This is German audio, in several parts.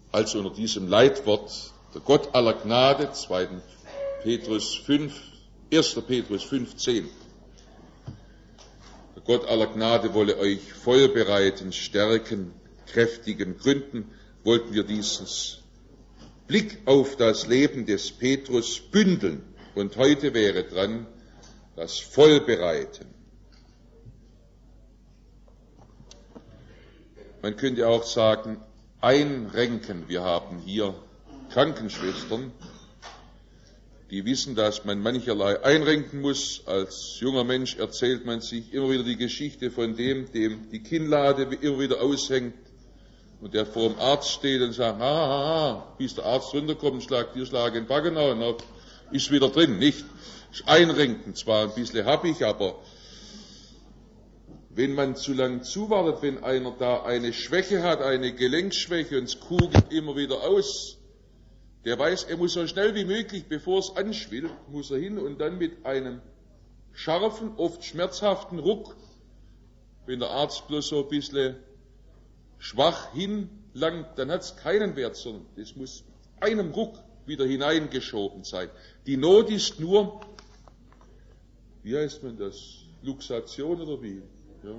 Also unter diesem Leitwort der Gott aller Gnade, 1. Petrus 5:10. Der Gott aller Gnade wolle euch voll bereiten, stärken, kräftigen, gründen, wollten wir dieses Blick auf das Leben des Petrus bündeln. Und heute wäre dran das Vollbereiten. Man könnte auch sagen, einrenken. Wir haben hier Krankenschwestern, die wissen, dass man mancherlei einrenken muss. Als junger Mensch erzählt man sich immer wieder die Geschichte von dem die Kinnlade immer wieder aushängt und der vor dem Arzt steht und sagt, bis der Arzt runterkommt, schlag in Baggenau und ist wieder drin, nicht? Einrenken, zwar ein bisschen happig, aber wenn man zu lang zuwartet, wenn einer da eine Schwäche hat, eine Gelenkschwäche und es kugelt immer wieder aus, der weiß, er muss so schnell wie möglich, bevor es anschwillt, muss er hin und dann mit einem scharfen, oft schmerzhaften Ruck, wenn der Arzt bloß so ein bisschen schwach hinlangt, dann hat es keinen Wert, sondern es muss mit einem Ruck wieder hineingeschoben sein. Die Not ist nur, wie heißt man das, Luxation oder wie? Ja.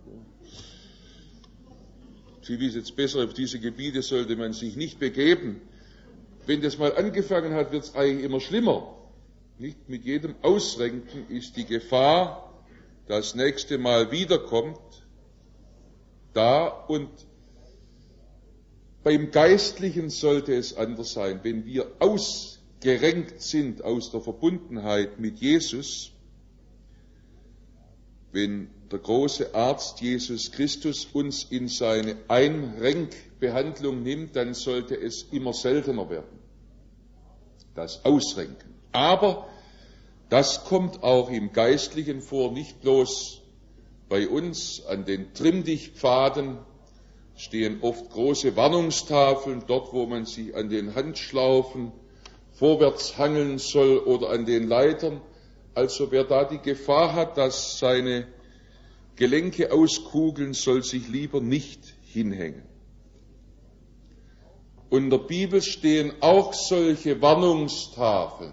Sie wissen jetzt besser, auf diese Gebiete sollte man sich nicht begeben. Wenn das mal angefangen hat, wird es eigentlich immer schlimmer. Nicht? Mit jedem Ausrenken ist die Gefahr, das nächste Mal wiederkommt, da. Und beim Geistlichen sollte es anders sein. Wenn wir ausgerenkt sind aus der Verbundenheit mit Jesus, wenn der große Arzt Jesus Christus uns in seine Einrenkbehandlung nimmt, dann sollte es immer seltener werden, das Ausrenken. Aber das kommt auch im Geistlichen vor, nicht bloß bei uns. An den Trimm-dich-Pfaden stehen oft große Warnungstafeln, dort wo man sich an den Handschlaufen vorwärts hangeln soll oder an den Leitern. Also wer da die Gefahr hat, dass seine Gelenke auskugeln, soll sich lieber nicht hinhängen. Und in der Bibel stehen auch solche Warnungstafeln.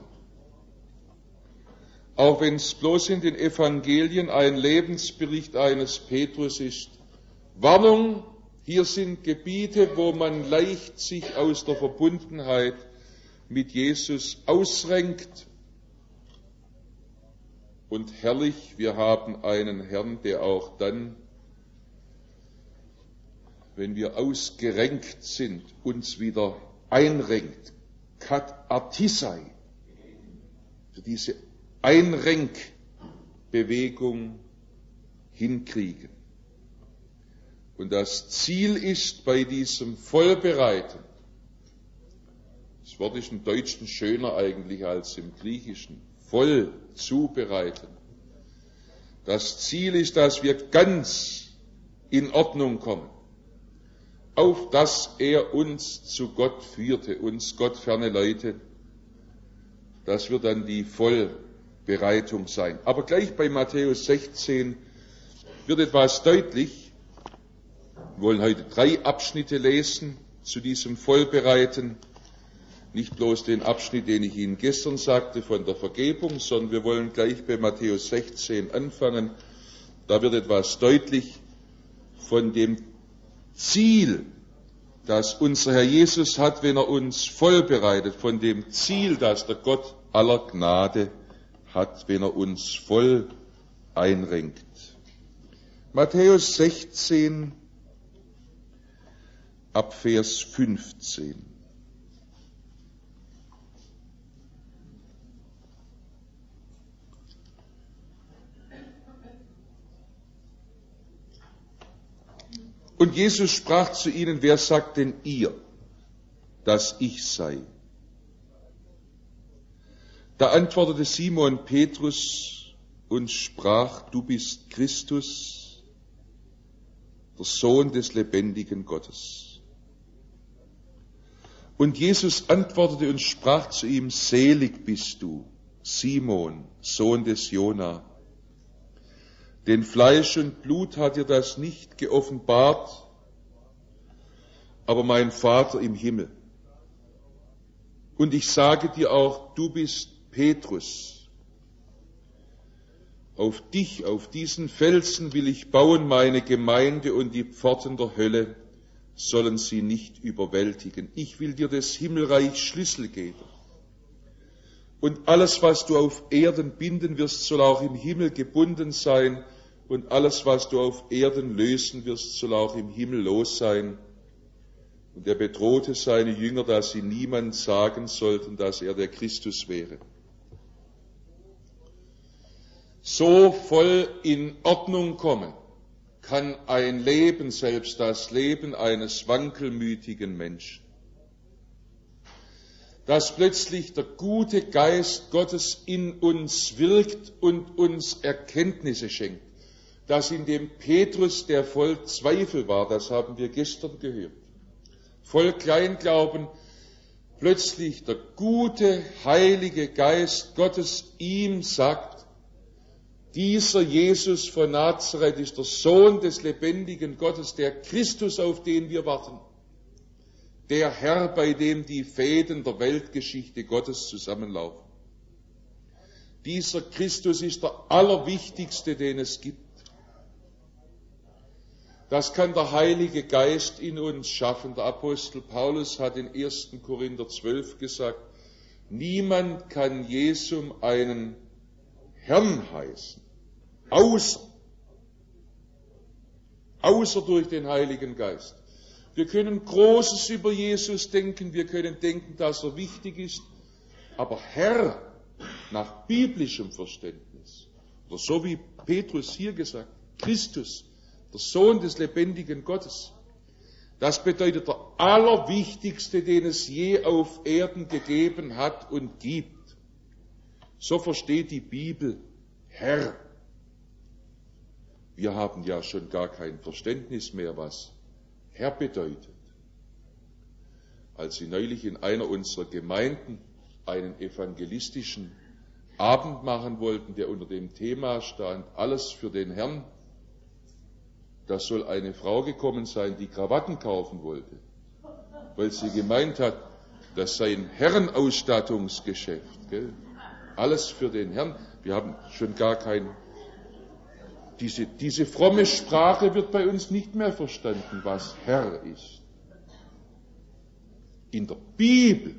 Auch wenn es bloß in den Evangelien ein Lebensbericht eines Petrus ist. Warnung, hier sind Gebiete, wo man leicht sich aus der Verbundenheit mit Jesus ausrenkt. Und herrlich, wir haben einen Herrn, der auch dann, wenn wir ausgerenkt sind, uns wieder einrenkt. Kat artisai. Für diese Einrenkbewegung hinkriegen. Und das Ziel ist bei diesem Vollbereiten, das Wort ist im Deutschen schöner eigentlich als im Griechischen, voll zubereiten. Das Ziel ist, dass wir ganz in Ordnung kommen, auf dass er uns zu Gott führte, uns gottferne Leute. Das wird dann die Vollbereitung sein. Aber gleich bei Matthäus 16 wird etwas deutlich. Wir wollen heute 3 Abschnitte lesen zu diesem Vollbereiten. Nicht bloß den Abschnitt, den ich Ihnen gestern sagte, von der Vergebung, sondern wir wollen gleich bei Matthäus 16 anfangen. Da wird etwas deutlich von dem Ziel, das unser Herr Jesus hat, wenn er uns vollbereitet, von dem Ziel, das der Gott aller Gnade hat, wenn er uns voll einrenkt. Matthäus 16 ab Vers 15. Und Jesus sprach zu ihnen, wer sagt denn ihr, dass ich sei? Da antwortete Simon Petrus und sprach, du bist Christus, der Sohn des lebendigen Gottes. Und Jesus antwortete und sprach zu ihm, selig bist du, Simon, Sohn des Jona. Denn Fleisch und Blut hat dir das nicht geoffenbart, aber mein Vater im Himmel. Und ich sage dir auch, du bist Petrus. Auf dich, auf diesen Felsen will ich bauen meine Gemeinde, und die Pforten der Hölle sollen sie nicht überwältigen. Ich will dir des Himmelreichs Schlüssel geben. Und alles, was du auf Erden binden wirst, soll auch im Himmel gebunden sein. Und alles, was du auf Erden lösen wirst, soll auch im Himmel los sein. Und er bedrohte seine Jünger, dass sie niemand sagen sollten, dass er der Christus wäre. So voll in Ordnung kommen kann ein Leben, selbst das Leben eines wankelmütigen Menschen, dass plötzlich der gute Geist Gottes in uns wirkt und uns Erkenntnisse schenkt, dass in dem Petrus, der voll Zweifel war, das haben wir gestern gehört, voll Kleinglauben, plötzlich der gute, heilige Geist Gottes ihm sagt, dieser Jesus von Nazareth ist der Sohn des lebendigen Gottes, der Christus, auf den wir warten, der Herr, bei dem die Fäden der Weltgeschichte Gottes zusammenlaufen. Dieser Christus ist der allerwichtigste, den es gibt. Das kann der Heilige Geist in uns schaffen. Der Apostel Paulus hat in 1. Korinther 12 gesagt, niemand kann Jesum einen Herrn heißen, außer durch den Heiligen Geist. Wir können Großes über Jesus denken, wir können denken, dass er wichtig ist, aber Herr nach biblischem Verständnis, oder so wie Petrus hier gesagt, Christus, der Sohn des lebendigen Gottes, das bedeutet der Allerwichtigste, den es je auf Erden gegeben hat und gibt. So versteht die Bibel Herr. Wir haben ja schon gar kein Verständnis mehr, was Herr bedeutet. Als Sie neulich in einer unserer Gemeinden einen evangelistischen Abend machen wollten, der unter dem Thema stand, alles für den Herrn, da soll eine Frau gekommen sein, die Krawatten kaufen wollte, weil sie gemeint hat, das sei ein Herrenausstattungsgeschäft. Gell? Alles für den Herrn. Wir haben schon gar kein... Diese fromme Sprache wird bei uns nicht mehr verstanden, was Herr ist. In der Bibel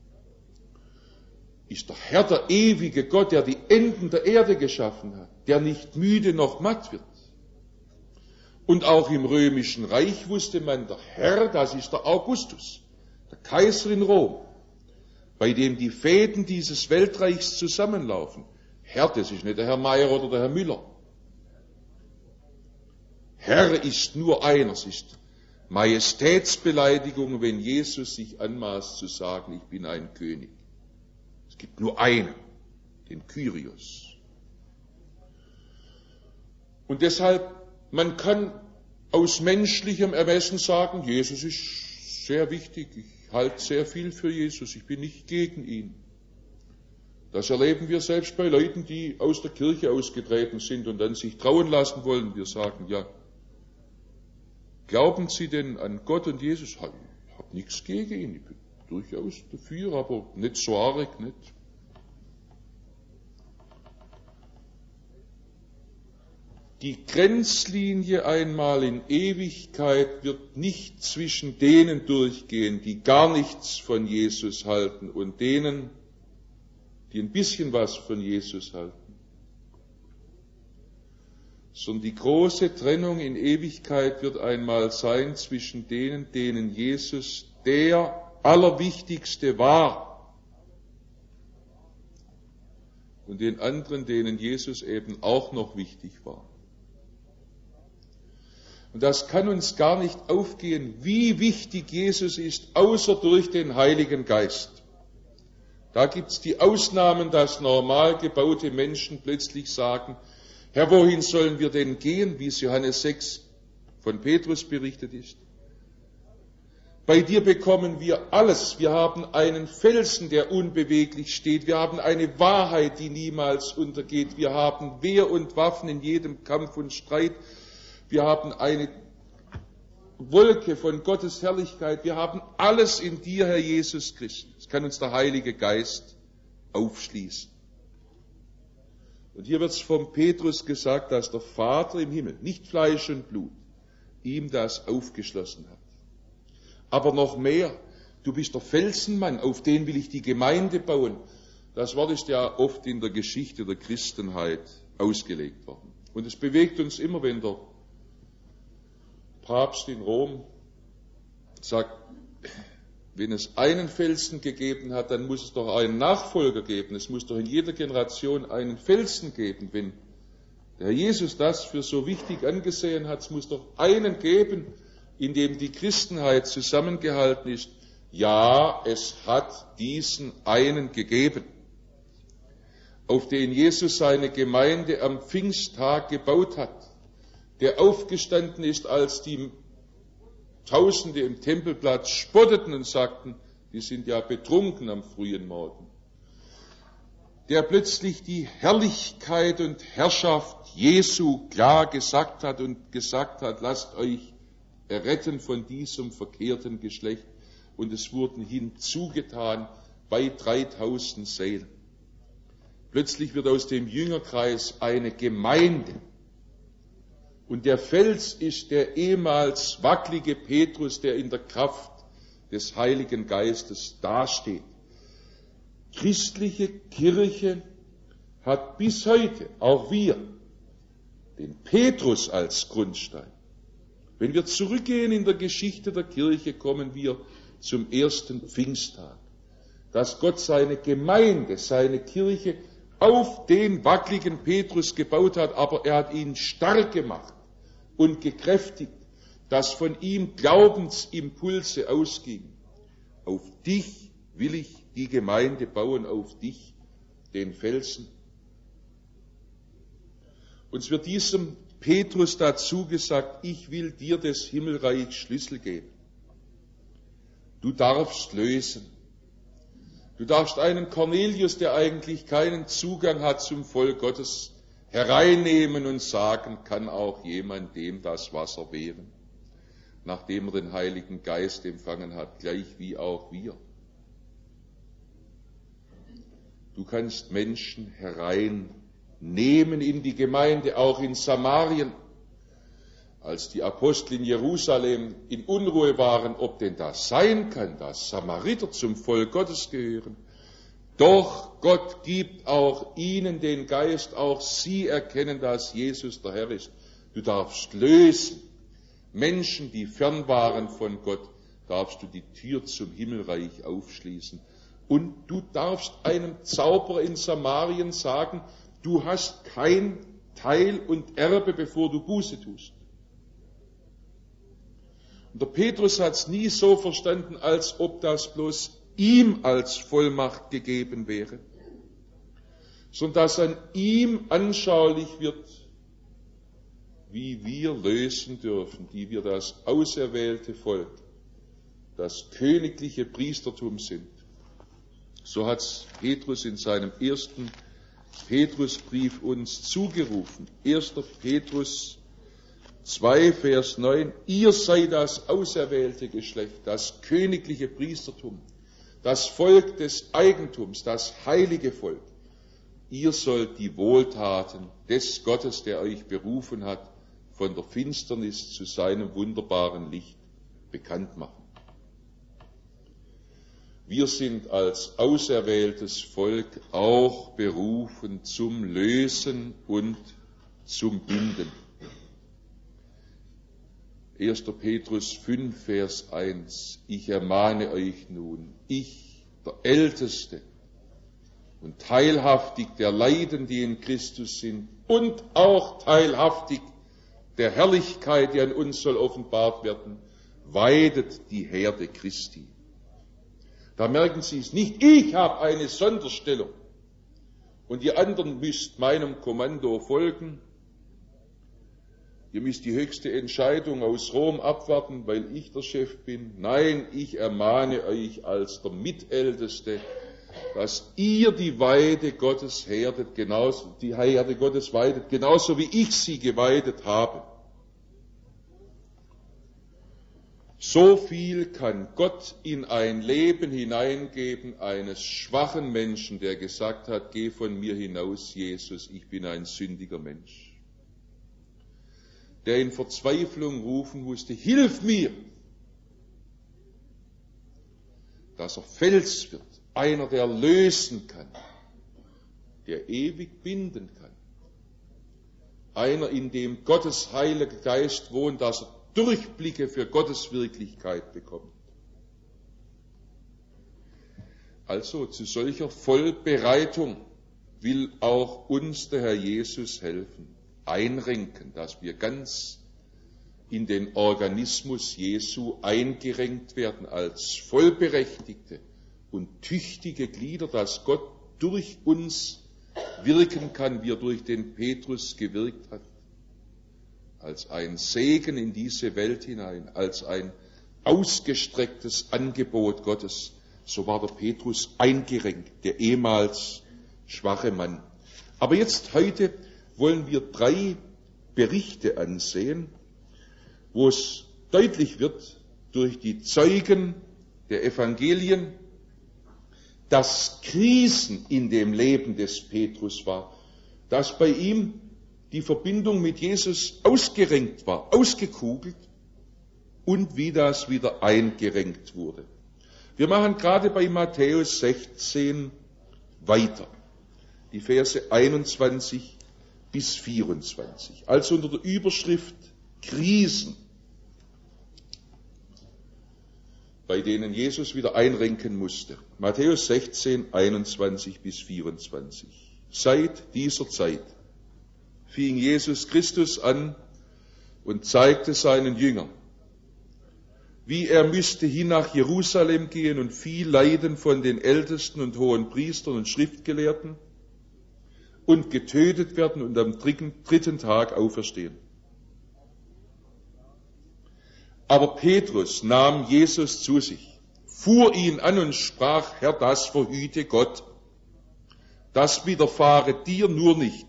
ist der Herr der ewige Gott, der die Enden der Erde geschaffen hat, der nicht müde noch matt wird. Und auch im Römischen Reich wusste man, der Herr, das ist der Augustus, der Kaiser in Rom, bei dem die Fäden dieses Weltreichs zusammenlaufen. Herr, das ist nicht der Herr Meier oder der Herr Müller. Herr ist nur einer, es ist Majestätsbeleidigung, wenn Jesus sich anmaßt zu sagen, ich bin ein König. Es gibt nur einen, den Kyrios. Und deshalb, man kann aus menschlichem Ermessen sagen, Jesus ist sehr wichtig, ich halte sehr viel für Jesus, ich bin nicht gegen ihn. Das erleben wir selbst bei Leuten, die aus der Kirche ausgetreten sind und dann sich trauen lassen wollen. Wir sagen, ja, glauben Sie denn an Gott und Jesus? Ich habe nichts gegen ihn, ich bin durchaus dafür, aber nicht so arg, nicht? Die Grenzlinie einmal in Ewigkeit wird nicht zwischen denen durchgehen, die gar nichts von Jesus halten, und denen, die ein bisschen was von Jesus halten. Sondern die große Trennung in Ewigkeit wird einmal sein zwischen denen, denen Jesus der Allerwichtigste war, und den anderen, denen Jesus eben auch noch wichtig war. Und das kann uns gar nicht aufgehen, wie wichtig Jesus ist, außer durch den Heiligen Geist. Da gibt's die Ausnahmen, dass normal gebaute Menschen plötzlich sagen, Herr, wohin sollen wir denn gehen, wie es Johannes 6 von Petrus berichtet ist? Bei dir bekommen wir alles. Wir haben einen Felsen, der unbeweglich steht. Wir haben eine Wahrheit, die niemals untergeht. Wir haben Wehr und Waffen in jedem Kampf und Streit. Wir haben eine Wolke von Gottes Herrlichkeit. Wir haben alles in dir, Herr Jesus Christus. Das kann uns der Heilige Geist aufschließen. Und hier wird es vom Petrus gesagt, dass der Vater im Himmel, nicht Fleisch und Blut, ihm das aufgeschlossen hat. Aber noch mehr, du bist der Felsenmann, auf den will ich die Gemeinde bauen. Das Wort ist ja oft in der Geschichte der Christenheit ausgelegt worden. Und es bewegt uns immer, wenn der Papst in Rom sagt, wenn es einen Felsen gegeben hat, dann muss es doch einen Nachfolger geben. Es muss doch in jeder Generation einen Felsen geben. Wenn der Herr Jesus das für so wichtig angesehen hat, es muss doch einen geben, in dem die Christenheit zusammengehalten ist. Ja, es hat diesen einen gegeben, auf den Jesus seine Gemeinde am Pfingsttag gebaut hat, der aufgestanden ist, als die Tausende im Tempelplatz spotteten und sagten, die sind ja betrunken am frühen Morgen, der plötzlich die Herrlichkeit und Herrschaft Jesu klar gesagt hat und gesagt hat, lasst euch erretten von diesem verkehrten Geschlecht. Und es wurden hinzugetan bei 3000 Seelen. Plötzlich wird aus dem Jüngerkreis eine Gemeinde. Und der Fels ist der ehemals wackelige Petrus, der in der Kraft des Heiligen Geistes dasteht. Christliche Kirche hat bis heute, auch wir, den Petrus als Grundstein. Wenn wir zurückgehen in der Geschichte der Kirche, kommen wir zum ersten Pfingsttag, dass Gott seine Gemeinde, seine Kirche auf den wackeligen Petrus gebaut hat, aber er hat ihn stark gemacht und gekräftigt, dass von ihm Glaubensimpulse ausgingen. Auf dich will ich die Gemeinde bauen, auf dich, den Felsen. Uns wird diesem Petrus dazu gesagt, ich will dir des Himmelreichs Schlüssel geben. Du darfst lösen. Du darfst einen Cornelius, der eigentlich keinen Zugang hat zum Volk Gottes, hereinnehmen und sagen, kann auch jemand dem das Wasser wehren, nachdem er den Heiligen Geist empfangen hat, gleich wie auch wir. Du kannst Menschen hereinnehmen in die Gemeinde, auch in Samarien, als die Apostel in Jerusalem in Unruhe waren, ob denn das sein kann, dass Samariter zum Volk Gottes gehören. Doch Gott gibt auch ihnen den Geist, auch sie erkennen, dass Jesus der Herr ist. Du darfst lösen. Menschen, die fern waren von Gott, darfst du die Tür zum Himmelreich aufschließen. Und du darfst einem Zauberer in Samarien sagen, du hast kein Teil und Erbe, bevor du Buße tust. Und der Petrus hat es nie so verstanden, als ob das bloß ihm als Vollmacht gegeben wäre, sondern dass an ihm anschaulich wird, wie wir lösen dürfen, die wir das auserwählte Volk, das königliche Priestertum sind. So hat es Petrus in seinem ersten Petrusbrief uns zugerufen. 1. Petrus 2, Vers 9. Ihr seid das auserwählte Geschlecht, das königliche Priestertum, das Volk des Eigentums, das heilige Volk. Ihr sollt die Wohltaten des Gottes, der euch berufen hat, von der Finsternis zu seinem wunderbaren Licht bekannt machen. Wir sind als auserwähltes Volk auch berufen zum Lösen und zum Binden. 1. Petrus 5, Vers 1. Ich ermahne euch nun, ich, der Älteste und teilhaftig der Leiden, die in Christus sind, und auch teilhaftig der Herrlichkeit, die an uns soll offenbart werden, weidet die Herde Christi. Da merken Sie es nicht, ich habe eine Sonderstellung und ihr anderen müsst meinem Kommando folgen. Ihr müsst die höchste Entscheidung aus Rom abwarten, weil ich der Chef bin. Nein, ich ermahne euch als der Mitälteste, dass ihr die Weide Gottes herdet, genauso, die Herde Gottes weidet, genauso wie ich sie geweidet habe. So viel kann Gott in ein Leben hineingeben eines schwachen Menschen, der gesagt hat, geh von mir hinaus, Jesus, ich bin ein sündiger Mensch. Der in Verzweiflung rufen musste, hilf mir, dass er Fels wird, einer, der lösen kann, der ewig binden kann, einer, in dem Gottes Heiliger Geist wohnt, dass er Durchblicke für Gottes Wirklichkeit bekommt. Also zu solcher Vollbereitung will auch uns der Herr Jesus helfen, einrenken, dass wir ganz in den Organismus Jesu eingerenkt werden als vollberechtigte und tüchtige Glieder, dass Gott durch uns wirken kann, wie er durch den Petrus gewirkt hat, als ein Segen in diese Welt hinein, als ein ausgestrecktes Angebot Gottes. So war der Petrus eingerenkt, der ehemals schwache Mann. Aber jetzt heute wollen wir 3 Berichte ansehen, wo es deutlich wird durch die Zeugen der Evangelien, dass Krisen in dem Leben des Petrus war, dass bei ihm die Verbindung mit Jesus ausgerenkt war, ausgekugelt und wie das wieder eingerenkt wurde. Wir machen gerade bei Matthäus 16 weiter, die Verse 21 bis 24, also unter der Überschrift Krisen, bei denen Jesus wieder einrenken musste. Matthäus 16, 21 bis 24. Seit dieser Zeit fing Jesus Christus an und zeigte seinen Jüngern, wie er müsste hin nach Jerusalem gehen und viel leiden von den Ältesten und hohen Priestern und Schriftgelehrten und getötet werden und am 3. Tag auferstehen. Aber Petrus nahm Jesus zu sich, fuhr ihn an und sprach, Herr, das verhüte Gott, das widerfahre dir nur nicht.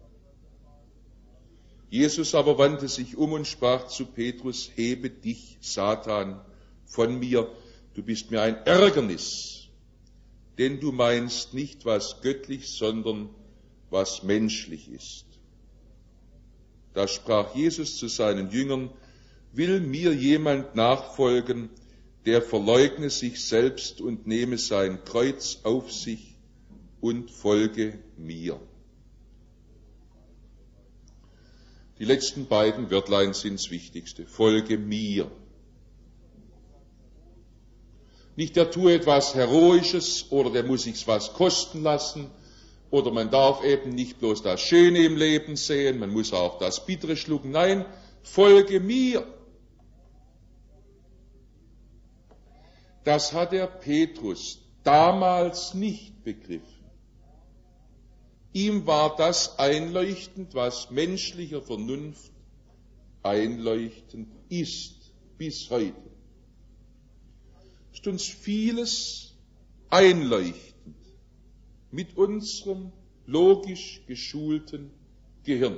Jesus aber wandte sich um und sprach zu Petrus, hebe dich, Satan, von mir, du bist mir ein Ärgernis, denn du meinst nicht, was göttlich, sondern was menschlich ist. Da sprach Jesus zu seinen Jüngern, will mir jemand nachfolgen, der verleugne sich selbst und nehme sein Kreuz auf sich und folge mir. Die letzten beiden Wörtlein sind das Wichtigste. Folge mir. Nicht der tue etwas Heroisches oder der muss sich was kosten lassen oder man darf eben nicht bloß das Schöne im Leben sehen, man muss auch das Bittere schlucken. Nein, folge mir. Das hat der Petrus damals nicht begriffen. Ihm war das einleuchtend, was menschlicher Vernunft einleuchtend ist, bis heute. Ist uns vieles einleuchtend mit unserem logisch geschulten Gehirn.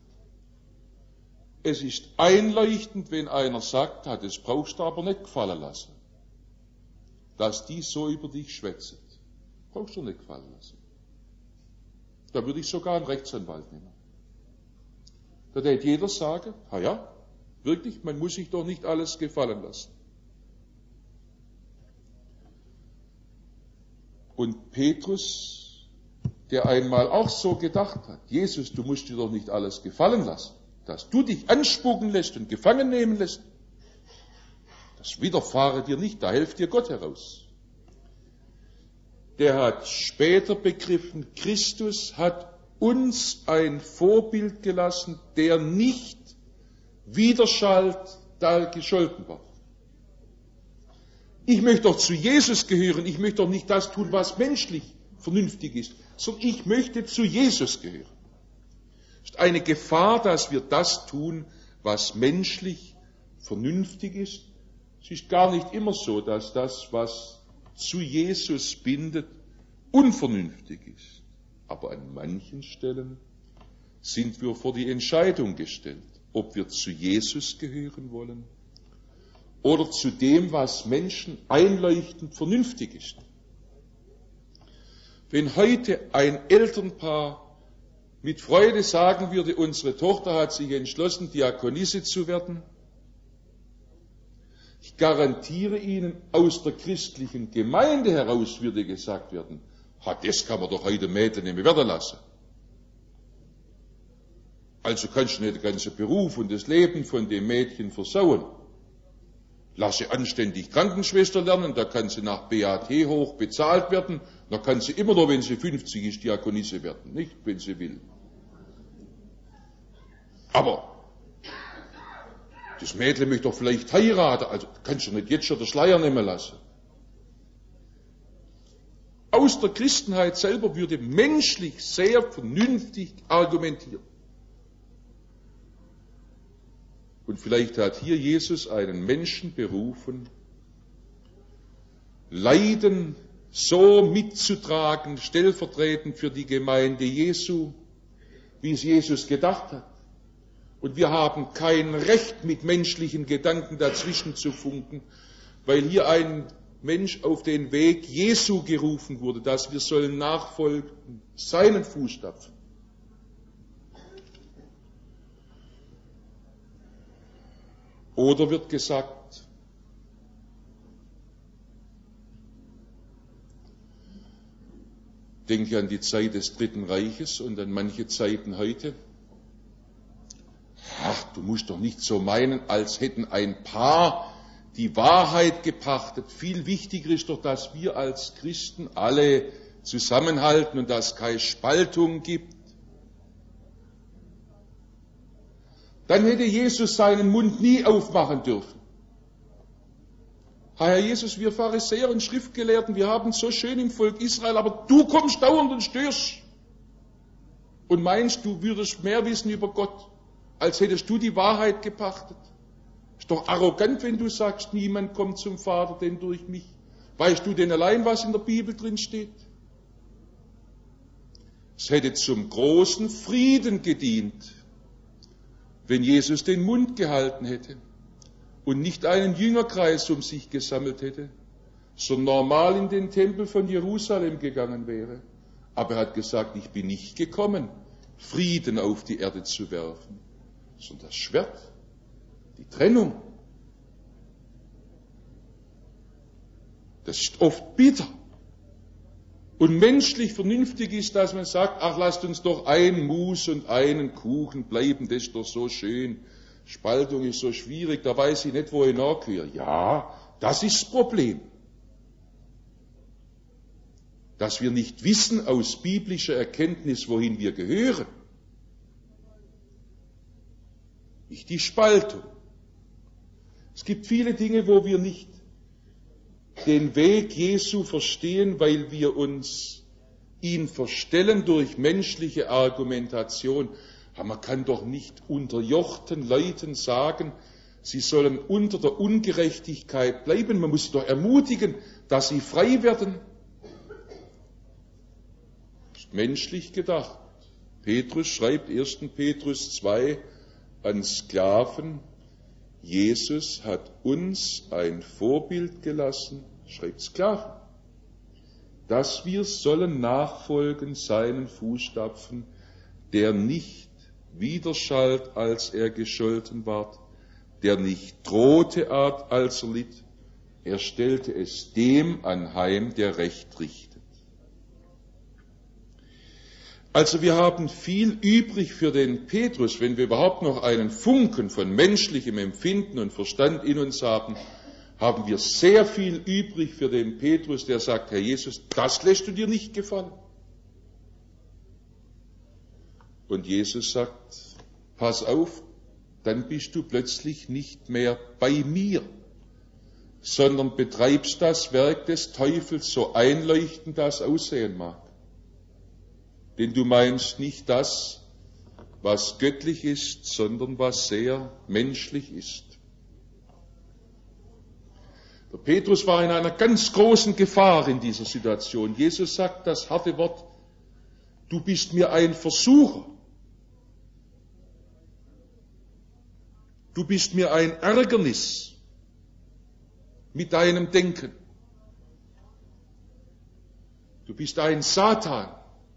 Es ist einleuchtend, wenn einer sagt, das brauchst du aber nicht gefallen lassen, dass die so über dich schwätzen. Brauchst du nicht gefallen lassen. Da würde ich sogar einen Rechtsanwalt nehmen. Da hätte jeder sagen, ja, wirklich, man muss sich doch nicht alles gefallen lassen. Und Petrus, der einmal auch so gedacht hat, Jesus, du musst dir doch nicht alles gefallen lassen, dass du dich anspucken lässt und gefangen nehmen lässt, das widerfahre dir nicht, da hilft dir Gott heraus. Der hat später begriffen, Christus hat uns ein Vorbild gelassen, der nicht widerschallt, da gescholten war. Ich möchte doch zu Jesus gehören, ich möchte doch nicht das tun, was menschlich vernünftig ist, sondern ich möchte zu Jesus gehören. Es ist eine Gefahr, dass wir das tun, was menschlich vernünftig ist. Es ist gar nicht immer so, dass das, was zu Jesus bindet, unvernünftig ist. Aber an manchen Stellen sind wir vor die Entscheidung gestellt, ob wir zu Jesus gehören wollen oder zu dem, was Menschen einleuchtend vernünftig ist. Wenn heute ein Elternpaar mit Freude sagen würde, unsere Tochter hat sich entschlossen, Diakonisse zu werden, ich garantiere Ihnen, aus der christlichen Gemeinde heraus würde gesagt werden, das kann man doch heute Mädchen nicht mehr werden lassen. Also kannst du nicht den ganzen Beruf und das Leben von dem Mädchen versauen. Lass sie anständig Krankenschwester lernen, da kann sie nach BAT hoch bezahlt werden, da kann sie immer noch, wenn sie 50 ist, Diakonisse werden, nicht, wenn sie will. Aber das Mädchen möchte doch vielleicht heiraten, also kannst du nicht jetzt schon den Schleier nehmen lassen. Aus der Christenheit selber würde menschlich sehr vernünftig argumentieren. Und vielleicht hat hier Jesus einen Menschen berufen, Leiden so mitzutragen, stellvertretend für die Gemeinde Jesu, wie es Jesus gedacht hat. Und wir haben kein Recht, mit menschlichen Gedanken dazwischen zu funken, weil hier ein Mensch auf den Weg Jesu gerufen wurde, dass wir sollen nachfolgen, seinen Fußstapfen. Oder wird gesagt, denke an die Zeit des Dritten Reiches und an manche Zeiten heute. Ach, du musst doch nicht so meinen, als hätten ein Paar die Wahrheit gepachtet. Viel wichtiger ist doch, dass wir als Christen alle zusammenhalten und dass es keine Spaltung gibt. Dann hätte Jesus seinen Mund nie aufmachen dürfen. Herr Jesus, wir Pharisäer und Schriftgelehrten, wir haben es so schön im Volk Israel, aber du kommst dauernd und störst und meinst, du würdest mehr wissen über Gott, als hättest du die Wahrheit gepachtet. Ist doch arrogant, wenn du sagst, niemand kommt zum Vater, denn durch mich. Weißt du denn allein, was in der Bibel drin steht? Es hätte zum großen Frieden gedient, wenn Jesus den Mund gehalten hätte und nicht einen Jüngerkreis um sich gesammelt hätte, sondern normal in den Tempel von Jerusalem gegangen wäre. Aber er hat gesagt, ich bin nicht gekommen, Frieden auf die Erde zu werfen, sondern das Schwert, die Trennung. Das ist oft bitter. Und menschlich vernünftig ist, dass man sagt, ach, lasst uns doch ein Mus und einen Kuchen bleiben, das ist doch so schön. Spaltung ist so schwierig, da weiß ich nicht, wo ich nachgehöre. Ja, das ist das Problem. Dass wir nicht wissen aus biblischer Erkenntnis, wohin wir gehören. Nicht die Spaltung. Es gibt viele Dinge, wo wir nicht den Weg Jesu verstehen, weil wir uns ihn verstellen durch menschliche Argumentation. Aber man kann doch nicht unterjochten Leuten sagen, sie sollen unter der Ungerechtigkeit bleiben. Man muss sie doch ermutigen, dass sie frei werden. Das ist menschlich gedacht. Petrus schreibt 1. Petrus 2 an Sklaven, Jesus hat uns ein Vorbild gelassen, schreibt Sklaven, dass wir sollen nachfolgen seinen Fußstapfen, der nicht widerschallt, als er gescholten ward, der nicht drohte, als er litt, er stellte es dem anheim, der Recht richtet. Also wir haben viel übrig für den Petrus, wenn wir überhaupt noch einen Funken von menschlichem Empfinden und Verstand in uns haben, haben wir sehr viel übrig für den Petrus, der sagt, Herr Jesus, das lässt du dir nicht gefallen. Und Jesus sagt, pass auf, dann bist du plötzlich nicht mehr bei mir, sondern betreibst das Werk des Teufels, so einleuchtend das aussehen mag. Denn du meinst nicht das, was göttlich ist, sondern was sehr menschlich ist. Der Petrus war in einer ganz großen Gefahr in dieser Situation. Jesus sagt das harte Wort, du bist mir ein Versucher. Du bist mir ein Ärgernis. mit deinem Denken. Du bist ein Satan.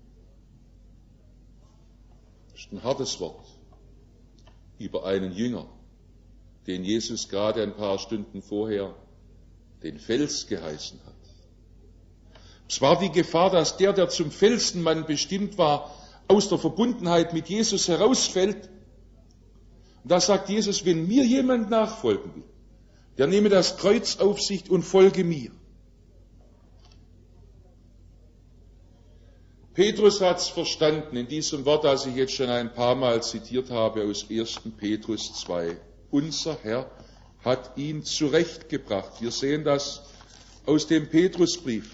Das ist ein hartes Wort über einen Jünger, den Jesus gerade ein paar Stunden vorher den Fels geheißen hat. Es war die Gefahr, dass der zum Felsenmann bestimmt war, aus der Verbundenheit mit Jesus herausfällt. Und da sagt Jesus, wenn mir jemand nachfolgen will, der nehme das Kreuz auf sich und folge mir. Petrus hat es verstanden in diesem Wort, das ich jetzt schon ein paar Mal zitiert habe aus 1. Petrus 2. Unser Herr hat ihn zurechtgebracht. Wir sehen das aus dem Petrusbrief.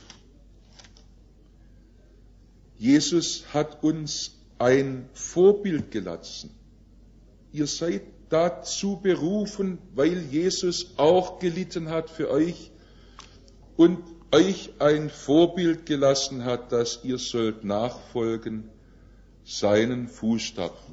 Jesus hat uns ein Vorbild gelassen. Ihr seid dazu berufen, weil Jesus auch gelitten hat für euch und euch ein Vorbild gelassen hat, dass ihr sollt nachfolgen seinen Fußstapfen.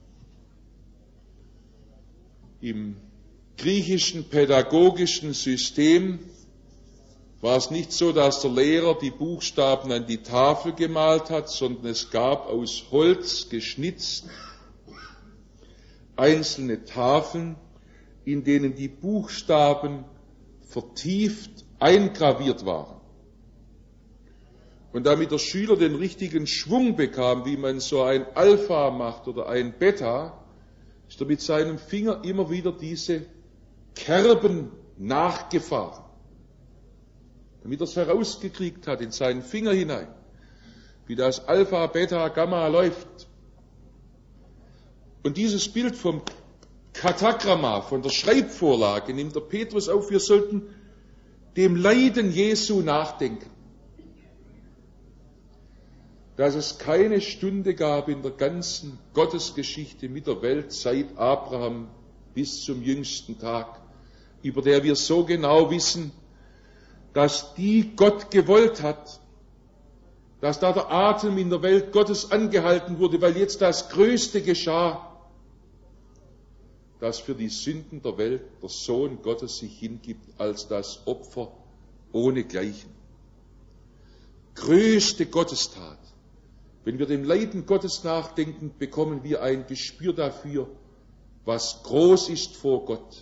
Im griechischen pädagogischen System war es nicht so, dass der Lehrer die Buchstaben an die Tafel gemalt hat, sondern es gab aus Holz geschnitzt einzelne Tafeln, in denen die Buchstaben vertieft eingraviert waren. Und damit der Schüler den richtigen Schwung bekam, wie man so ein Alpha macht oder ein Beta, ist er mit seinem Finger immer wieder diese Kerben nachgefahren, damit er es herausgekriegt hat in seinen Finger hinein, wie das Alpha, Beta, Gamma läuft. Und dieses Bild vom Katagramma, von der Schreibvorlage, nimmt der Petrus auf, wir sollten dem Leiden Jesu nachdenken. Dass es keine Stunde gab in der ganzen Gottesgeschichte mit der Welt seit Abraham bis zum jüngsten Tag, über der wir so genau wissen, dass die Gott gewollt hat, dass da der Atem in der Welt Gottes angehalten wurde, weil jetzt das Größte geschah, dass für die Sünden der Welt der Sohn Gottes sich hingibt als das Opfer ohnegleichen. Größte Gottestat. Wenn wir dem Leiden Gottes nachdenken, bekommen wir ein Gespür dafür, was groß ist vor Gott.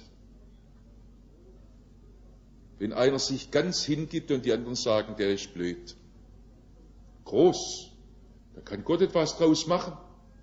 Wenn einer sich ganz hingibt und die anderen sagen, der ist blöd. Groß. Da kann Gott etwas draus machen.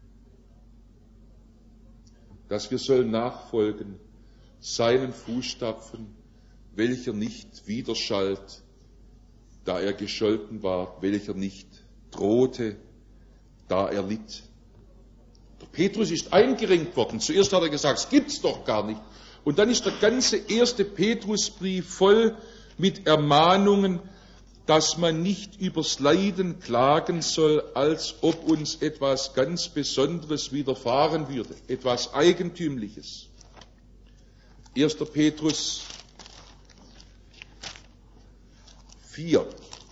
Dass wir sollen nachfolgen seinen Fußstapfen, welcher nicht widerschallt, da er gescholten war, welcher nicht drohte, da er litt. Der Petrus ist eingerenkt worden. Zuerst hat er gesagt, es gibt's doch gar nicht. Und dann ist der ganze erste Petrusbrief voll mit Ermahnungen, dass man nicht übers Leiden klagen soll, als ob uns etwas ganz Besonderes widerfahren würde, etwas Eigentümliches. 1. Petrus 4.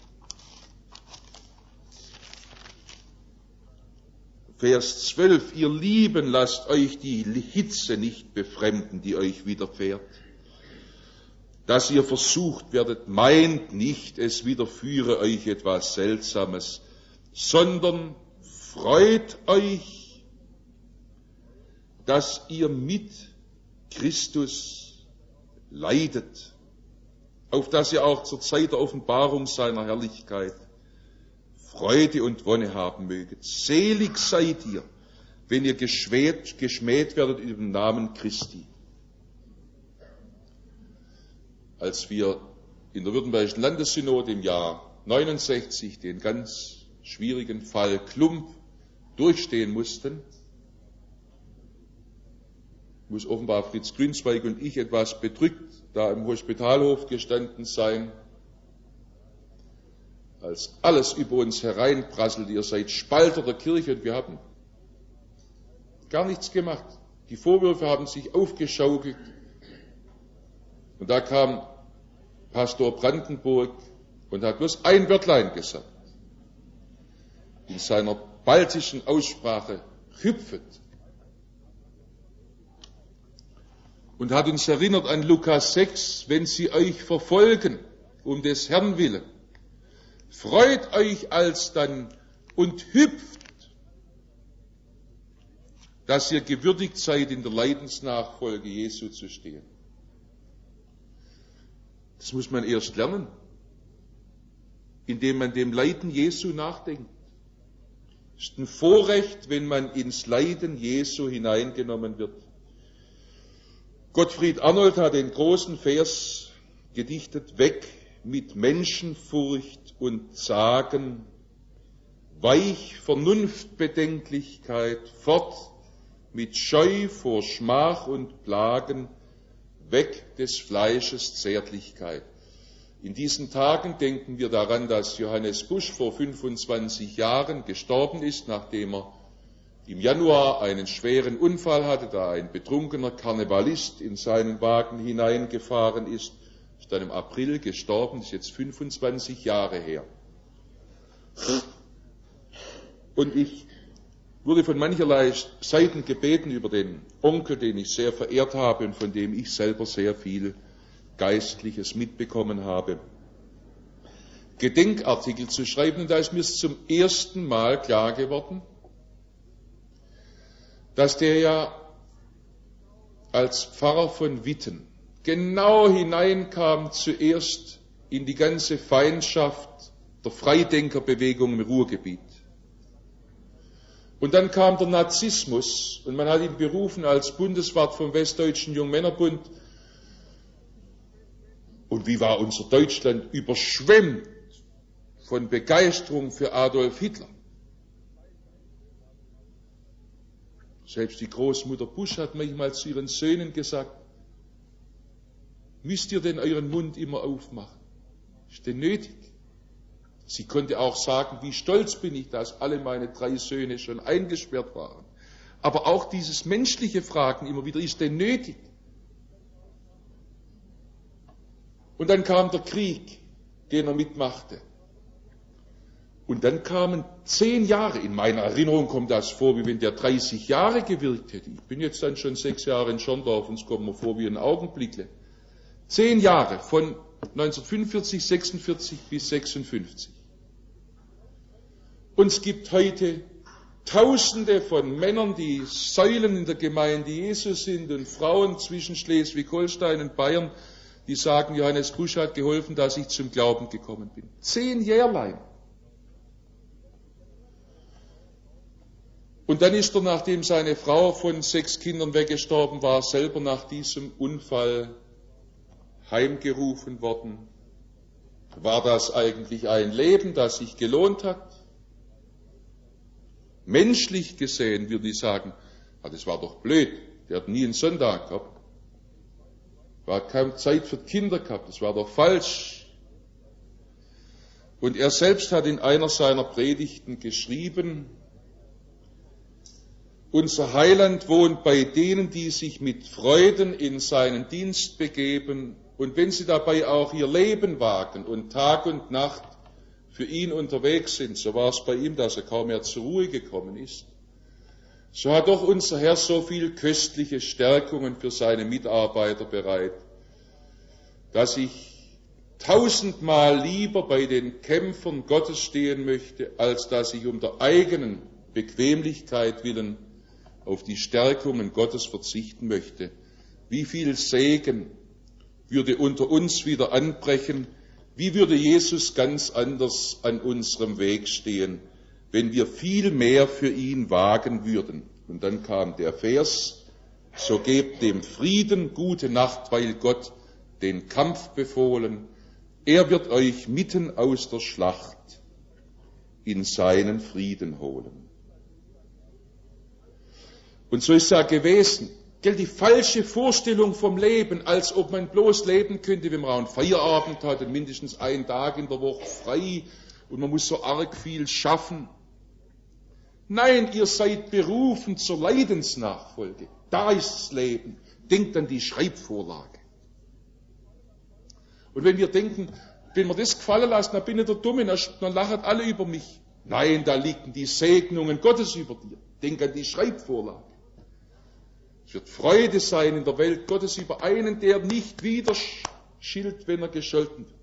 Vers 12, ihr Lieben, lasst euch die Hitze nicht befremden, die euch widerfährt. Dass ihr versucht werdet, meint nicht, es widerführe euch etwas Seltsames, sondern freut euch, dass ihr mit Christus leidet, auf dass ihr auch zur Zeit der Offenbarung seiner Herrlichkeit Freude und Wonne haben möget. Selig seid ihr, wenn ihr geschmäht werdet über den Namen Christi. Als wir in der Württembergischen Landessynode im Jahr 69 den ganz schwierigen Fall Klump durchstehen mussten, muss offenbar Fritz Grünzweig und ich etwas bedrückt da im Hospitalhof gestanden sein, als alles über uns hereinprasselte, ihr seid Spalter der Kirche, und wir haben gar nichts gemacht. Die Vorwürfe haben sich aufgeschaukelt. Und da kam Pastor Brandenburg und hat bloß ein Wörtlein gesagt. In seiner baltischen Aussprache hüpfet. und hat uns erinnert an Lukas 6, wenn sie euch verfolgen, um des Herrn willen, freut euch alsdann und hüpft, dass ihr gewürdigt seid, in der Leidensnachfolge Jesu zu stehen. Das muss man erst lernen, indem man dem Leiden Jesu nachdenkt. Es ist ein Vorrecht, wenn man ins Leiden Jesu hineingenommen wird. Gottfried Arnold hat den großen Vers gedichtet: Weg mit Menschenfurcht und Zagen, weich Vernunftbedenklichkeit, fort mit Scheu vor Schmach und Plagen, weg des Fleisches Zärtlichkeit. In diesen Tagen denken wir daran, dass Johannes Busch vor 25 Jahren gestorben ist, nachdem er im Januar einen schweren Unfall hatte, da ein betrunkener Karnevalist in seinen Wagen hineingefahren ist. Ist dann im April gestorben, ist jetzt 25 Jahre her. Und ich wurde von mancherlei Seiten gebeten über den Onkel, den ich sehr verehrt habe und von dem ich selber sehr viel Geistliches mitbekommen habe, Gedenkartikel zu schreiben. Und da ist mir zum ersten Mal klar geworden, dass der ja als Pfarrer von Witten genau hineinkam zuerst in die ganze Feindschaft der Freidenkerbewegung im Ruhrgebiet. Und dann kam der Nazismus und man hat ihn berufen als Bundeswart vom Westdeutschen Jungmännerbund. Und wie war unser Deutschland überschwemmt von Begeisterung für Adolf Hitler. Selbst die Großmutter Busch hat manchmal zu ihren Söhnen gesagt: Müsst ihr denn euren Mund immer aufmachen? Ist denn nötig? Sie konnte auch sagen, wie stolz bin ich, dass alle meine 3 Söhne schon eingesperrt waren. Aber auch dieses menschliche Fragen immer wieder, ist denn nötig? Und dann kam der Krieg, den er mitmachte. Und dann kamen 10 Jahre, in meiner Erinnerung kommt das vor, wie wenn der 30 Jahre gewirkt hätte. Ich bin jetzt dann schon 6 Jahre in Schorndorf und es kommt mir vor wie ein Augenblickle. 10 Jahre, von 1945, 46 bis 56. Und es gibt heute Tausende von Männern, die Säulen in der Gemeinde Jesu sind, und Frauen zwischen Schleswig-Holstein und Bayern, die sagen, Johannes Busch hat geholfen, dass ich zum Glauben gekommen bin. 10 Jährlein. Und dann ist er, nachdem seine Frau von 6 Kindern weggestorben war, selber nach diesem Unfall heimgerufen worden. War das eigentlich ein Leben, das sich gelohnt hat? Menschlich gesehen würde ich sagen, das war doch blöd, der hat nie einen Sonntag gehabt. War kaum Zeit für Kinder gehabt, das war doch falsch. Und er selbst hat in einer seiner Predigten geschrieben: Unser Heiland wohnt bei denen, die sich mit Freuden in seinen Dienst begeben, und wenn sie dabei auch ihr Leben wagen und Tag und Nacht für ihn unterwegs sind, so war es bei ihm, dass er kaum mehr zur Ruhe gekommen ist. So hat doch unser Herr so viel köstliche Stärkungen für seine Mitarbeiter bereit, dass ich 1000-mal lieber bei den Kämpfern Gottes stehen möchte, als dass ich um der eigenen Bequemlichkeit willen auf die Stärkungen Gottes verzichten möchte. Wie viel Segen würde unter uns wieder anbrechen, wie würde Jesus ganz anders an unserem Weg stehen, wenn wir viel mehr für ihn wagen würden. Und dann kam der Vers: So gebt dem Frieden gute Nacht, weil Gott den Kampf befohlen. Er wird euch mitten aus der Schlacht in seinen Frieden holen. Und so ist es ja gewesen. Die falsche Vorstellung vom Leben, als ob man bloß leben könnte, wenn man auch einen Feierabend hat und mindestens einen Tag in der Woche frei und man muss so arg viel schaffen. Nein, ihr seid berufen zur Leidensnachfolge. Da ist das Leben. Denkt an die Schreibvorlage. Und wenn wir denken, wenn wir das gefallen lassen, dann bin ich der Dumme, dann lachen alle über mich. Nein, da liegen die Segnungen Gottes über dir. Denk an die Schreibvorlage. Es wird Freude sein in der Welt Gottes über einen, der nicht wieder schilt, wenn er gescholten wird.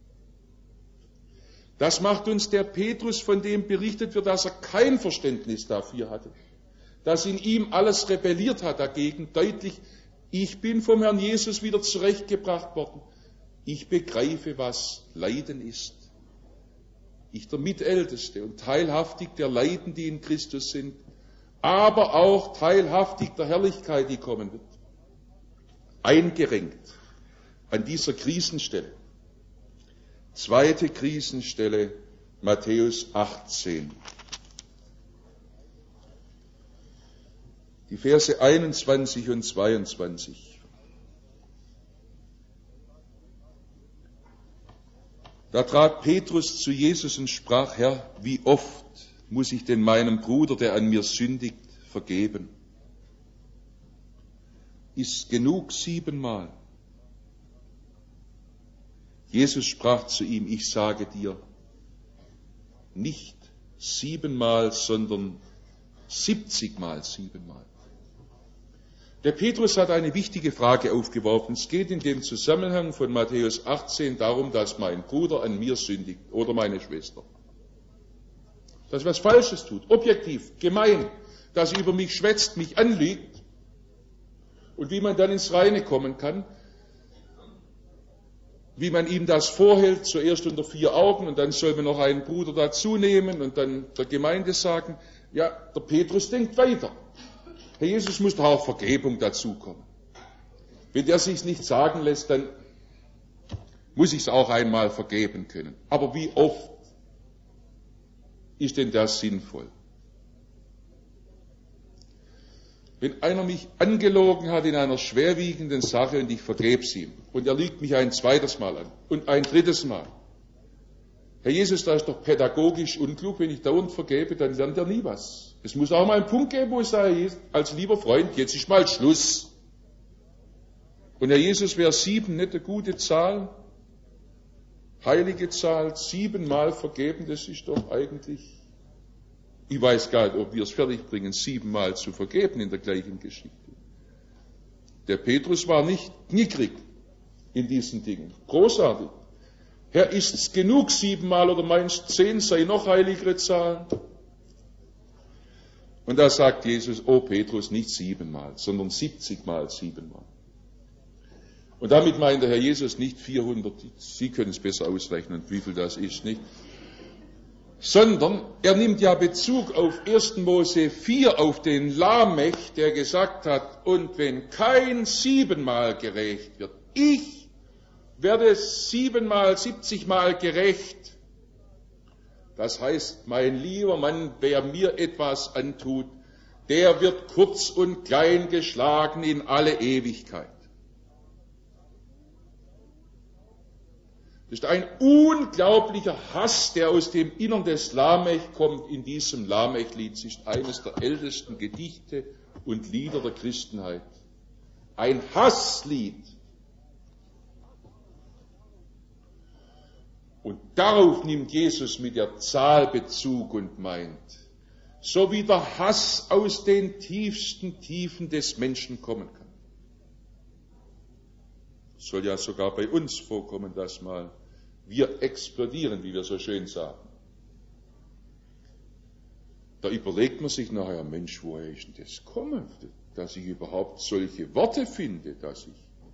Das macht uns der Petrus, von dem berichtet wird, dass er kein Verständnis dafür hatte, dass in ihm alles rebelliert hat dagegen, deutlich: Ich bin vom Herrn Jesus wieder zurechtgebracht worden. Ich begreife, was Leiden ist. Ich, der Mitälteste und teilhaftig der Leiden, die in Christus sind, aber auch teilhaftig der Herrlichkeit, die kommen wird. Eingerenkt an dieser Krisenstelle. Zweite Krisenstelle, Matthäus 18. Die Verse 21 und 22. Da trat Petrus zu Jesus und sprach: Herr, wie oft muss ich denn meinem Bruder, der an mir sündigt, vergeben? Ist genug 7-mal? Jesus sprach zu ihm: Ich sage dir, nicht 7-mal, sondern 70-mal 7-mal. Der Petrus hat eine wichtige Frage aufgeworfen. Es geht in dem Zusammenhang von Matthäus 18 darum, dass mein Bruder an mir sündigt oder meine Schwester. Dass er was Falsches tut, objektiv, gemein, dass er über mich schwätzt, mich anlügt. Und wie man dann ins Reine kommen kann, wie man ihm das vorhält, zuerst unter 4 Augen, und dann soll man noch einen Bruder dazu nehmen und dann der Gemeinde sagen: Ja, der Petrus denkt weiter. Herr Jesus, muss doch auch Vergebung dazukommen. Wenn der sich's nicht sagen lässt, dann muss ich es auch einmal vergeben können. Aber wie oft ist denn das sinnvoll? Wenn einer mich angelogen hat in einer schwerwiegenden Sache und ich vergeb's ihm und er lügt mich ein zweites Mal an und ein drittes Mal. Herr Jesus, da ist doch pädagogisch unklug, wenn ich dauernd vergebe, dann lernt er nie was. Es muss auch mal einen Punkt geben, wo ich sage: als lieber Freund, jetzt ist mal Schluss. Und Herr Jesus, wäre 7 nicht eine gute Zahl? Heilige Zahl, 7-mal vergeben, das ist doch eigentlich... Ich weiß gar nicht, ob wir es fertigbringen, 7-mal zu vergeben in der gleichen Geschichte. Der Petrus war nicht knickrig in diesen Dingen. Großartig. Herr, ist es genug 7-mal oder meinst 10 sei noch heiligere Zahlen? Und da sagt Jesus: Oh Petrus, nicht 7-mal, sondern 70-mal 7-mal. Und damit meint der Herr Jesus nicht 400, Sie können es besser ausrechnen, wie viel das ist, nicht? Sondern er nimmt ja Bezug auf 1. Mose 4, auf den Lamech, der gesagt hat: Und wenn kein 7-mal gerecht wird, ich werde 7-mal, 70-mal gerecht. Das heißt, mein lieber Mann, wer mir etwas antut, der wird kurz und klein geschlagen in alle Ewigkeit. Das ist ein unglaublicher Hass, der aus dem Innern des Lamech kommt in diesem Lamech-Lied. Es ist eines der ältesten Gedichte und Lieder der Christenheit. Ein Hasslied. Und darauf nimmt Jesus mit der Zahl Bezug und meint: So wie der Hass aus den tiefsten Tiefen des Menschen kommen kann. Es soll ja sogar bei uns vorkommen, dass mal wir explodieren, wie wir so schön sagen. Da überlegt man sich nachher: Mensch, woher ist denn das kommen, dass ich überhaupt solche Worte finde, dass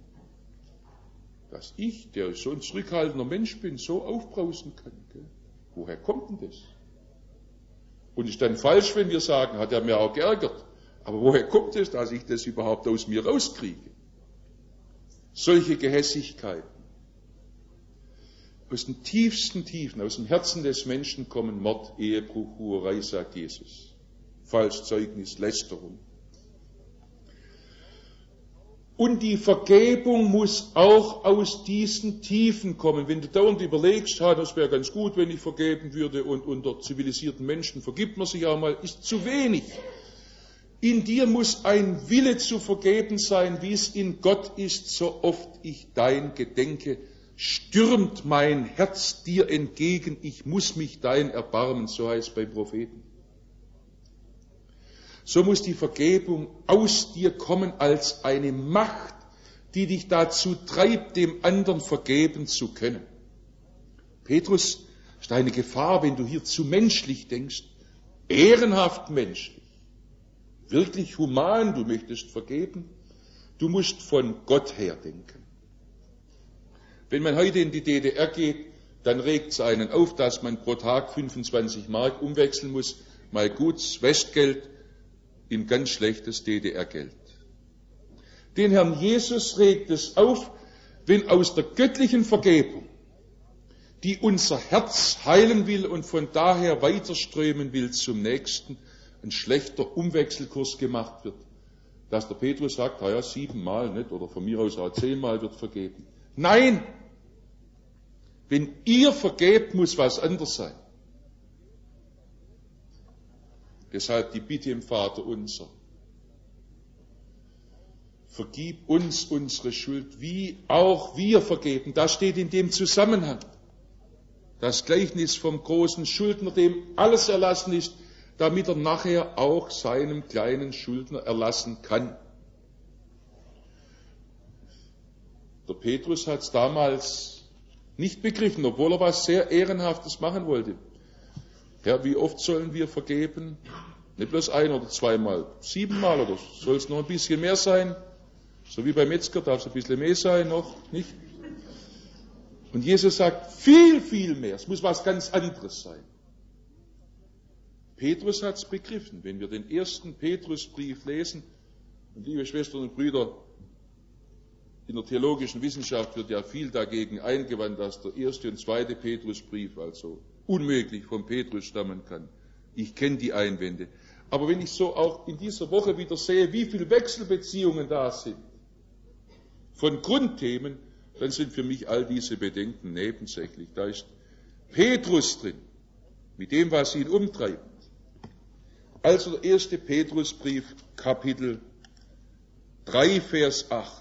ich, der so ein zurückhaltender Mensch bin, so aufbrausen kann. Gell? Woher kommt denn das? Und ist dann falsch, wenn wir sagen: Hat er mir auch geärgert. Aber woher kommt es, dass ich das überhaupt aus mir rauskriege? Solche Gehässigkeiten. Aus den tiefsten Tiefen, aus dem Herzen des Menschen kommen Mord, Ehebruch, Hurerei, sagt Jesus. Falschzeugnis, Lästerung. Und die Vergebung muss auch aus diesen Tiefen kommen. Wenn du dauernd überlegst: Das wäre ganz gut, wenn ich vergeben würde, und unter zivilisierten Menschen vergibt man sich auch mal, ist zu wenig. In dir muss ein Wille zu vergeben sein, wie es in Gott ist: So oft ich dein gedenke, stürmt mein Herz dir entgegen, ich muss mich dein erbarmen, so heißt es bei Propheten. so muss die Vergebung aus dir kommen als eine Macht, die dich dazu treibt, dem anderen vergeben zu können. Petrus, ist eine Gefahr, wenn du hier zu menschlich denkst, ehrenhaft menschlich, wirklich human, du möchtest vergeben, du musst von Gott her denken. Wenn man heute in die DDR geht, dann regt es einen auf, dass man pro Tag 25 Mark umwechseln muss, mal gutes Westgeld in ganz schlechtes DDR-Geld. Den Herrn Jesus regt es auf, wenn aus der göttlichen Vergebung, die unser Herz heilen will und von daher weiterströmen will zum Nächsten, ein schlechter Umwechselkurs gemacht wird. Dass der Petrus sagt, ja, 7-mal nicht, oder von mir aus auch 10-mal wird vergeben. Nein! Wenn ihr vergebt, muss was anderes sein. Deshalb die Bitte im Vater unser. Vergib uns unsere Schuld, wie auch wir vergeben. Das steht in dem Zusammenhang. Das Gleichnis vom großen Schuldner, dem alles erlassen ist, damit er nachher auch seinem kleinen Schuldner erlassen kann. Der Petrus hat es damals nicht begriffen, obwohl er was sehr Ehrenhaftes machen wollte. Herr, wie oft sollen wir vergeben? Nicht bloß 1 oder 2-mal, 7-mal oder soll es noch ein bisschen mehr sein? So wie beim Metzger darf es ein bisschen mehr sein noch, nicht? Und Jesus sagt, viel, viel mehr. Es muss was ganz anderes sein. Petrus hat es begriffen. Wenn wir den 1. Petrusbrief lesen, und liebe Schwestern und Brüder, in der theologischen Wissenschaft wird ja viel dagegen eingewandt, dass der 1. und 2. Petrusbrief also unmöglich von Petrus stammen kann. Ich kenne die Einwände. Aber wenn ich so auch in dieser Woche wieder sehe, wie viele Wechselbeziehungen da sind, von Grundthemen, dann sind für mich all diese Bedenken nebensächlich. Da ist Petrus drin, mit dem, was ihn umtreibt. Also der 1. Petrusbrief, Kapitel 3, Vers 8.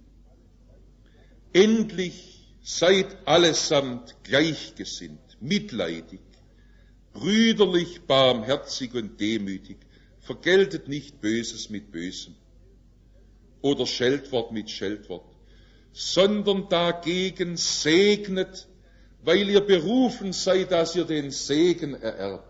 Endlich seid allesamt gleichgesinnt, mitleidig, brüderlich, barmherzig und demütig, vergeltet nicht Böses mit Bösem oder Scheltwort mit Scheltwort, sondern dagegen segnet, weil ihr berufen seid, dass ihr den Segen ererbt.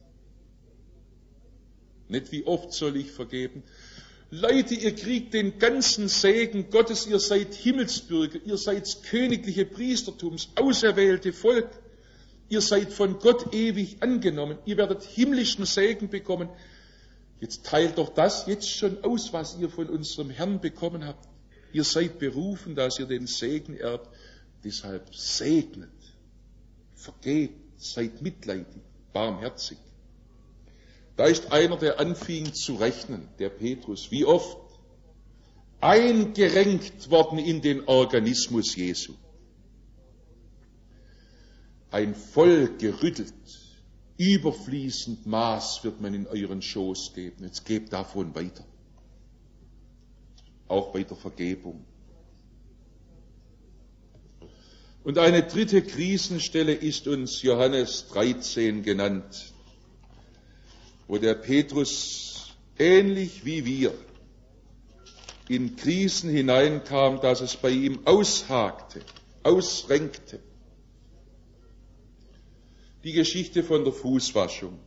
Nicht wie oft soll ich vergeben? Leute, ihr kriegt den ganzen Segen Gottes, ihr seid Himmelsbürger, ihr seid königliche Priestertums, auserwählte Volk, ihr seid von Gott ewig angenommen, ihr werdet himmlischen Segen bekommen. Jetzt teilt doch das jetzt schon aus, was ihr von unserem Herrn bekommen habt. Ihr seid berufen, dass ihr den Segen erbt, deshalb segnet, vergebt, seid mitleidig, barmherzig. Da ist einer, der anfing zu rechnen, der Petrus, wie oft eingerenkt worden in den Organismus Jesu. Ein voll gerüttelt, überfließend Maß wird man in euren Schoß geben. Jetzt gebt davon weiter. Auch bei der Vergebung. Und eine dritte Krisenstelle ist uns Johannes 13 genannt, wo der Petrus ähnlich wie wir in Krisen hineinkam, dass es bei ihm aushakte, ausrenkte. Die Geschichte von der Fußwaschung.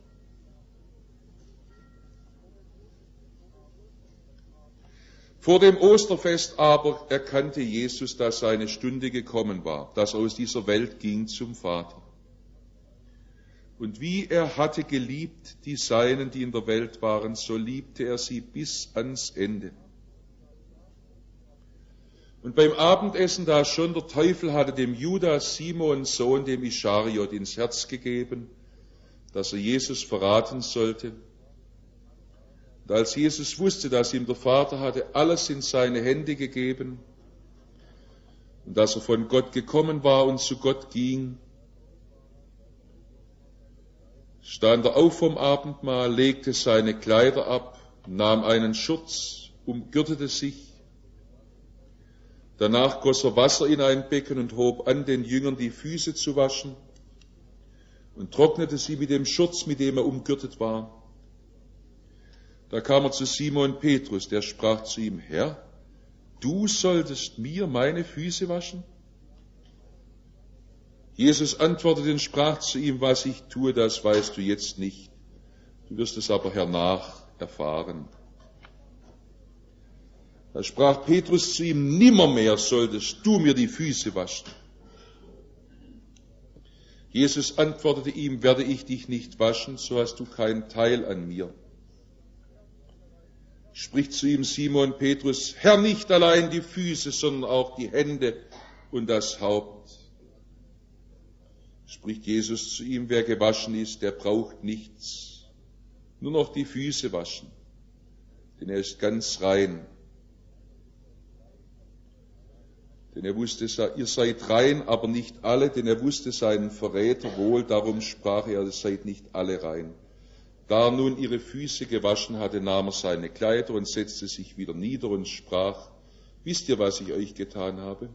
Vor dem Osterfest aber erkannte Jesus, dass seine Stunde gekommen war, dass er aus dieser Welt ging zum Vater. Und wie er hatte geliebt die Seinen, die in der Welt waren, so liebte er sie bis ans Ende. Und beim Abendessen, da schon der Teufel hatte dem Judas, Simons Sohn, dem Ischariot, ins Herz gegeben, dass er Jesus verraten sollte. Und als Jesus wusste, dass ihm der Vater hatte alles in seine Hände gegeben und dass er von Gott gekommen war und zu Gott ging, stand er auf vom Abendmahl, legte seine Kleider ab, nahm einen Schurz, umgürtete sich. Danach goss er Wasser in ein Becken und hob an, den Jüngern die Füße zu waschen und trocknete sie mit dem Schurz, mit dem er umgürtet war. Da kam er zu Simon Petrus, der sprach zu ihm: Herr, du solltest mir meine Füße waschen? Jesus antwortete und sprach zu ihm: Was ich tue, das weißt du jetzt nicht. Du wirst es aber hernach erfahren. Da sprach Petrus zu ihm: Nimmermehr solltest du mir die Füße waschen. Jesus antwortete ihm: Werde ich dich nicht waschen, so hast du keinen Teil an mir. Spricht zu ihm Simon Petrus: Herr, nicht allein die Füße, sondern auch die Hände und das Haupt. Spricht Jesus zu ihm: Wer gewaschen ist, der braucht nichts, nur noch die Füße waschen, denn er ist ganz rein. Denn er wusste, ihr seid rein, aber nicht alle, denn er wusste seinen Verräter wohl, darum sprach er: Ihr seid nicht alle rein. Da er nun ihre Füße gewaschen hatte, nahm er seine Kleider und setzte sich wieder nieder und sprach: Wisst ihr, was ich euch getan habe?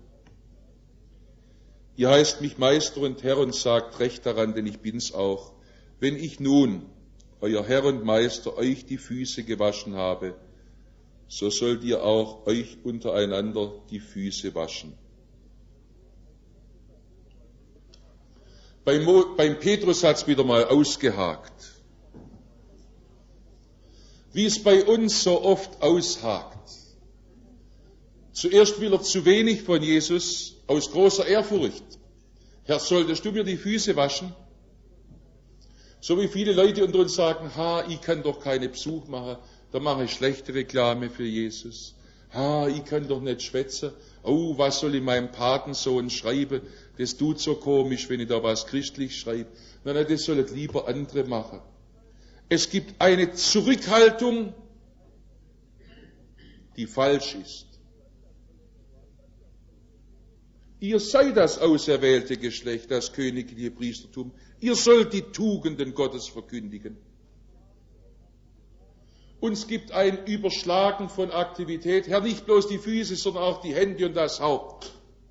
Ihr heißt mich Meister und Herr und sagt recht daran, denn ich bin's auch. Wenn ich nun, euer Herr und Meister, euch die Füße gewaschen habe, so sollt ihr auch euch untereinander die Füße waschen. Beim Petrus hat's wieder mal ausgehakt. Wie es bei uns so oft aushakt. Zuerst will er zu wenig von Jesus aus großer Ehrfurcht. Herr, solltest du mir die Füße waschen? So wie viele Leute unter uns sagen: ich kann doch keine Besuch machen, da mache ich schlechte Reklame für Jesus. Ich kann doch nicht schwätzen. Oh, was soll ich meinem Patensohn schreiben? Das tut so komisch, wenn ich da was christlich schreibe. Nein, das sollen lieber andere machen. Es gibt eine Zurückhaltung, die falsch ist. Ihr seid das auserwählte Geschlecht, das königliche Priestertum. Ihr sollt die Tugenden Gottes verkündigen. Uns gibt ein Überschlagen von Aktivität. Herr, nicht bloß die Füße, sondern auch die Hände und das Haupt.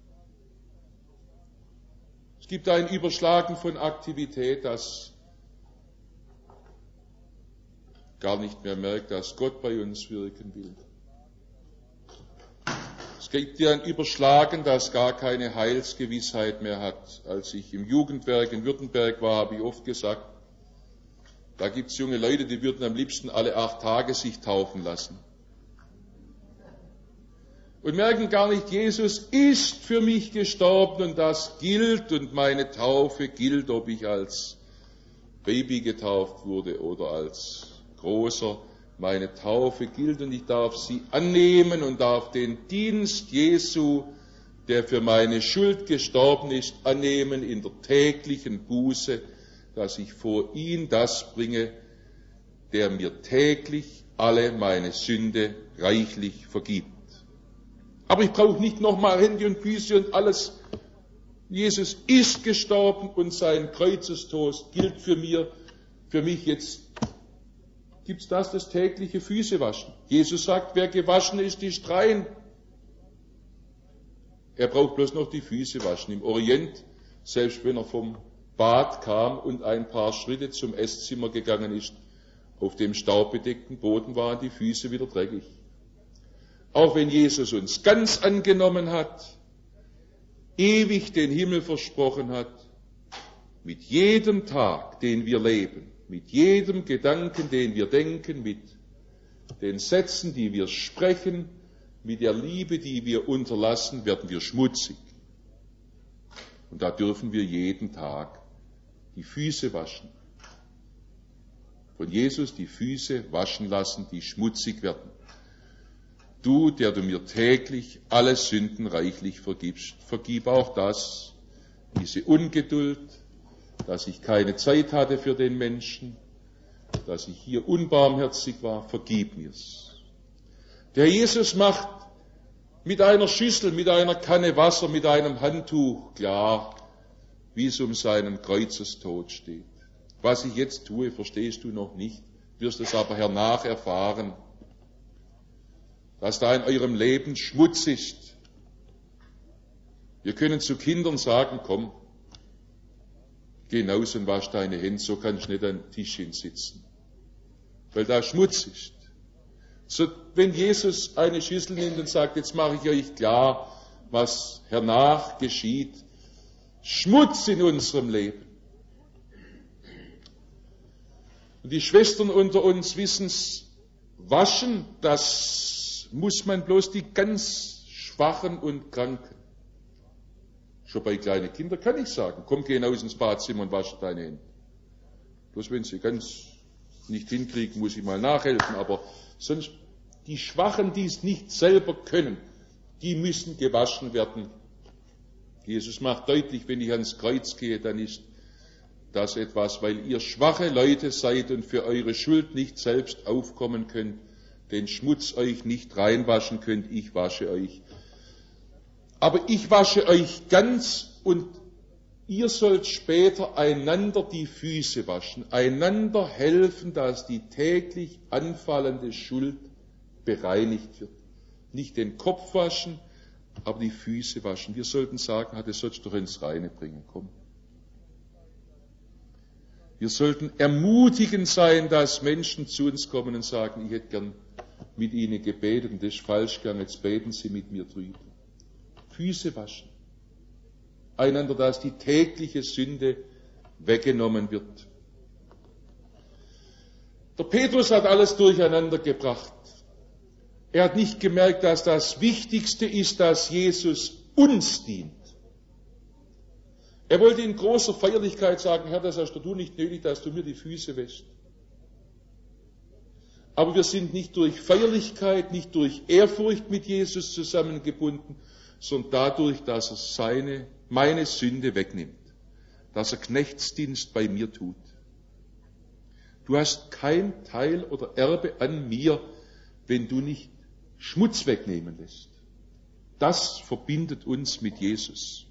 Es gibt ein Überschlagen von Aktivität, das gar nicht mehr merkt, dass Gott bei uns wirken will. Es gibt ja ein Überschlagen, das gar keine Heilsgewissheit mehr hat. Als ich im Jugendwerk in Württemberg war, habe ich oft gesagt, da gibt es junge Leute, die würden am liebsten alle 8 Tage sich taufen lassen. Und merken gar nicht, Jesus ist für mich gestorben und das gilt und meine Taufe gilt, ob ich als Baby getauft wurde oder als Großer. Meine Taufe gilt und ich darf sie annehmen und darf den Dienst Jesu, der für meine Schuld gestorben ist, annehmen in der täglichen Buße, dass ich vor ihn das bringe, der mir täglich alle meine Sünde reichlich vergibt. Aber ich brauche nicht nochmal Hände und Füße und alles. Jesus ist gestorben und sein Kreuzestod gilt für mich jetzt. Gibt's das tägliche Füßewaschen? Jesus sagt, wer gewaschen ist, ist rein. Er braucht bloß noch die Füße waschen. Im Orient, selbst wenn er vom Bad kam und ein paar Schritte zum Esszimmer gegangen ist, auf dem staubbedeckten Boden waren die Füße wieder dreckig. Auch wenn Jesus uns ganz angenommen hat, ewig den Himmel versprochen hat, mit jedem Tag, den wir leben, mit jedem Gedanken, den wir denken, mit den Sätzen, die wir sprechen, mit der Liebe, die wir unterlassen, werden wir schmutzig. Und da dürfen wir jeden Tag die Füße waschen. Von Jesus die Füße waschen lassen, die schmutzig werden. Du, der du mir täglich alle Sünden reichlich vergibst, vergib auch das, diese Ungeduld, dass ich keine Zeit hatte für den Menschen, dass ich hier unbarmherzig war, vergib mir's. Der Jesus macht mit einer Schüssel, mit einer Kanne Wasser, mit einem Handtuch klar, wie es um seinen Kreuzestod steht. Was ich jetzt tue, verstehst du noch nicht, wirst es aber hernach erfahren, dass da in eurem Leben Schmutz ist. Wir können zu Kindern sagen, komm, geh hinaus und wasch deine Hände, so kannst du nicht an den Tisch hinsitzen. Weil da Schmutz ist. So, wenn Jesus eine Schüssel nimmt und sagt, jetzt mache ich euch klar, was hernach geschieht. Schmutz in unserem Leben. Und die Schwestern unter uns wissen's, waschen, das muss man bloß die ganz Schwachen und Kranken. Schon bei kleinen Kindern kann ich sagen, komm, geh hinaus ins Badzimmer und wasche deine Hände. Bloß wenn sie ganz nicht hinkriegen, muss ich mal nachhelfen, aber sonst die Schwachen, die es nicht selber können, die müssen gewaschen werden. Jesus macht deutlich, wenn ich ans Kreuz gehe, dann ist das etwas, weil ihr schwache Leute seid und für eure Schuld nicht selbst aufkommen könnt, den Schmutz euch nicht reinwaschen könnt, ich wasche euch. Aber ich wasche euch ganz und ihr sollt später einander die Füße waschen, einander helfen, dass die täglich anfallende Schuld bereinigt wird. Nicht den Kopf waschen, aber die Füße waschen. Wir sollten sagen, das sollst du doch ins Reine bringen, komm. Wir sollten ermutigend sein, dass Menschen zu uns kommen und sagen, ich hätte gern mit ihnen gebetet und das ist falsch gegangen, jetzt beten sie mit mir drüber. Füße waschen. Einander, dass die tägliche Sünde weggenommen wird. Der Petrus hat alles durcheinander gebracht. Er hat nicht gemerkt, dass das Wichtigste ist, dass Jesus uns dient. Er wollte in großer Feierlichkeit sagen, Herr, das hast du nicht nötig, dass du mir die Füße wäschst. Aber wir sind nicht durch Feierlichkeit, nicht durch Ehrfurcht mit Jesus zusammengebunden, sondern dadurch, dass er meine Sünde wegnimmt, dass er Knechtsdienst bei mir tut. Du hast kein Teil oder Erbe an mir, wenn du nicht Schmutz wegnehmen lässt. Das verbindet uns mit Jesus.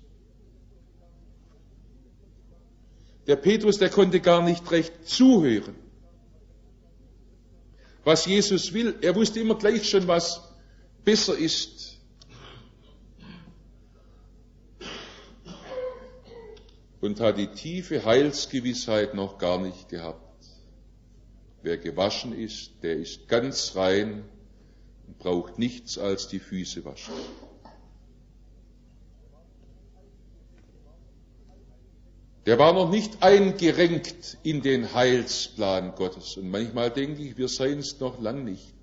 Der Petrus, der konnte gar nicht recht zuhören, was Jesus will. Er wusste immer gleich schon, was besser ist. Und hat die tiefe Heilsgewissheit noch gar nicht gehabt. Wer gewaschen ist, der ist ganz rein und braucht nichts als die Füße waschen. Der war noch nicht eingerenkt in den Heilsplan Gottes. Und manchmal denke ich, wir seien es noch lang nicht.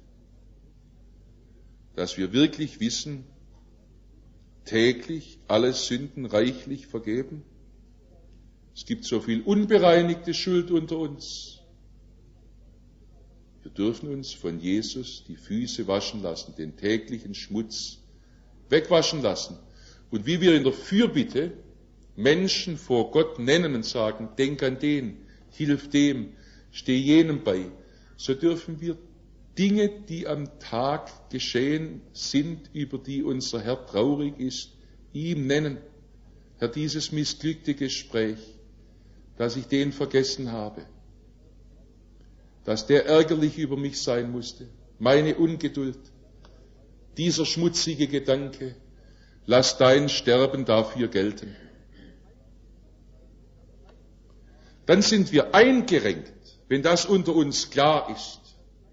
Dass wir wirklich wissen, täglich alle Sünden reichlich vergeben. Es gibt so viel unbereinigte Schuld unter uns. Wir dürfen uns von Jesus die Füße waschen lassen, den täglichen Schmutz wegwaschen lassen. Und wie wir in der Fürbitte Menschen vor Gott nennen und sagen, denk an den, hilf dem, steh jenem bei, so dürfen wir Dinge, die am Tag geschehen sind, über die unser Herr traurig ist, ihm nennen. Herr, dieses missglückte Gespräch, dass ich den vergessen habe, dass der ärgerlich über mich sein musste, meine Ungeduld, dieser schmutzige Gedanke, lass dein Sterben dafür gelten. Dann sind wir eingerenkt, wenn das unter uns klar ist,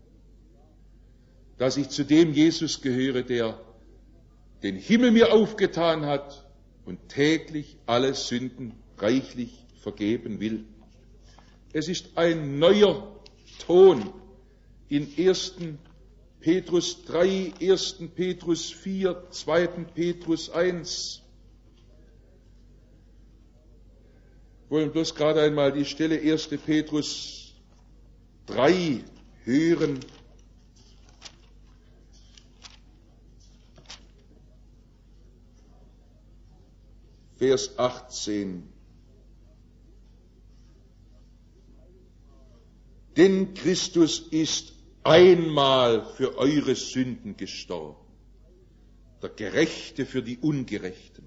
dass ich zu dem Jesus gehöre, der den Himmel mir aufgetan hat und täglich alle Sünden reichlich vergeben will. Es ist ein neuer Ton in 1. Petrus 3, 1. Petrus 4, 2. Petrus 1. Wir wollen bloß gerade einmal die Stelle 1. Petrus 3 hören. Vers 18. Denn Christus ist einmal für eure Sünden gestorben, der Gerechte für die Ungerechten,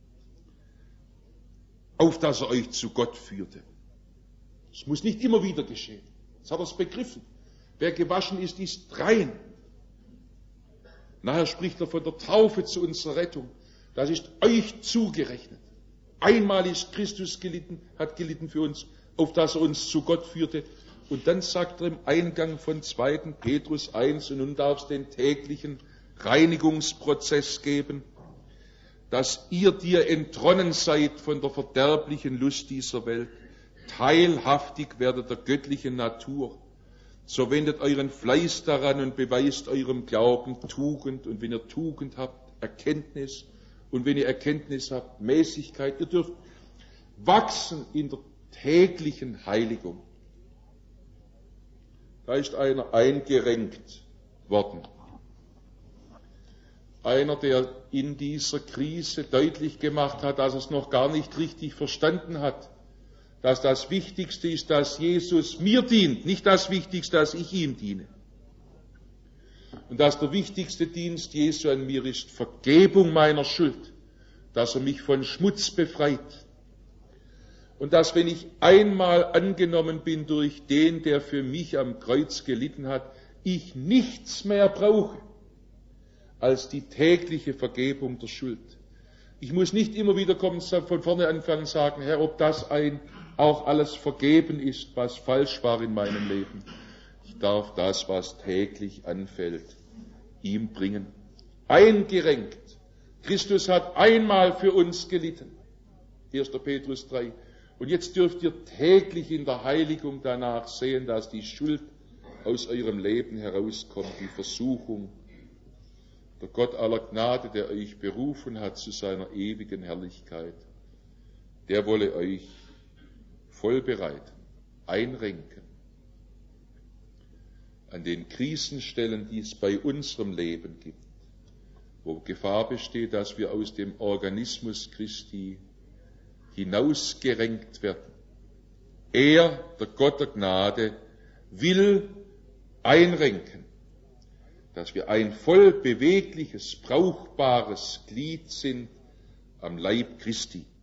auf dass er euch zu Gott führte. Es muss nicht immer wieder geschehen. Jetzt hat er es begriffen. Wer gewaschen ist, ist rein. Nachher spricht er von der Taufe zu unserer Rettung. Das ist euch zugerechnet. Einmal ist Christus gelitten, hat gelitten für uns, auf dass er uns zu Gott führte. Und dann sagt er im Eingang von 2. Petrus 1, und nun darf es den täglichen Reinigungsprozess geben, dass ihr, die ihr entronnen seid von der verderblichen Lust dieser Welt, teilhaftig werdet der göttlichen Natur. So wendet euren Fleiß daran und beweist eurem Glauben Tugend. Und wenn ihr Tugend habt, Erkenntnis. Und wenn ihr Erkenntnis habt, Mäßigkeit. Ihr dürft wachsen in der täglichen Heiligung. Da ist einer eingerenkt worden. Einer, der in dieser Krise deutlich gemacht hat, dass er es noch gar nicht richtig verstanden hat, dass das Wichtigste ist, dass Jesus mir dient, nicht das Wichtigste, dass ich ihm diene. Und dass der wichtigste Dienst Jesu an mir ist Vergebung meiner Schuld, dass er mich von Schmutz befreit. Und dass, wenn ich einmal angenommen bin durch den, der für mich am Kreuz gelitten hat, ich nichts mehr brauche als die tägliche Vergebung der Schuld. Ich muss nicht immer wieder kommen, von vorne anfangen und sagen, Herr, ob das auch alles vergeben ist, was falsch war in meinem Leben. Ich darf das, was täglich anfällt, ihm bringen. Eingerenkt. Christus hat einmal für uns gelitten. 1. Petrus 3. Und jetzt dürft ihr täglich in der Heiligung danach sehen, dass die Schuld aus eurem Leben herauskommt, die Versuchung. Der Gott aller Gnade, der euch berufen hat zu seiner ewigen Herrlichkeit, der wolle euch vollbereiten, einrenken an den Krisenstellen, die es bei unserem Leben gibt, wo Gefahr besteht, dass wir aus dem Organismus Christi hinausgerenkt werden. Er, der Gott der Gnade, will einrenken, dass wir ein voll bewegliches, brauchbares Glied sind am Leib Christi.